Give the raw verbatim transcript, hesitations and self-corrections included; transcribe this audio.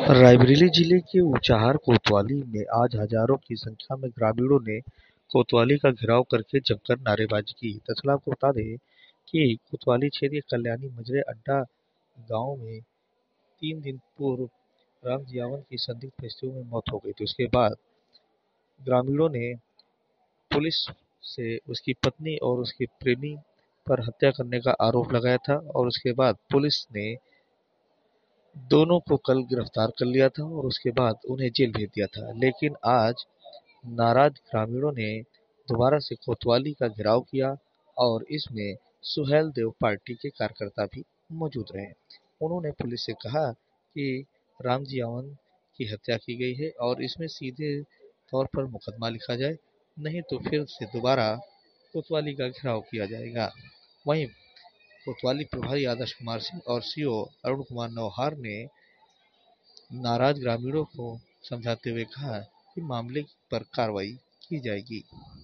रायबरेली जिले के ऊंचाहार कोतवाली में आज हजारों की संख्या में ग्रामीणों ने कोतवाली का घेराव करके जमकर नारेबाजी की। दरअसल आपको बता दें कि कोतवाली क्षेत्र के कल्याणी मजरे अड्डा गांव में तीन दिन पूर्व राम जियावन की संदिग्ध परिस्थितियों में मौत हो गई थी। उसके बाद ग्रामीणों ने पुलिस से उसकी पत्नी और उसके प्रेमी पर हत्या करने का आरोप लगाया था और उसके बाद पुलिस ने दोनों को कल गिरफ्तार कर लिया था और उसके बाद उन्हें जेल भेज दिया था। लेकिन आज नाराज ग्रामीणों ने दोबारा से कोतवाली का घेराव किया और इसमें सुहेल देव पार्टी के कार्यकर्ता भी मौजूद रहे। उन्होंने पुलिस से कहा कि राम जियावन की हत्या की गई है और इसमें सीधे तौर पर मुकदमा लिखा जाए, नहीं तो फिर से दोबारा कोतवाली का घेराव किया जाएगा। वहीं कोतवाली प्रभारी आदर्श कुमार सिंह और सीओ अरुण कुमार नौहार ने नाराज ग्रामीणों को समझाते हुए कहा कि मामले पर कार्रवाई की जाएगी।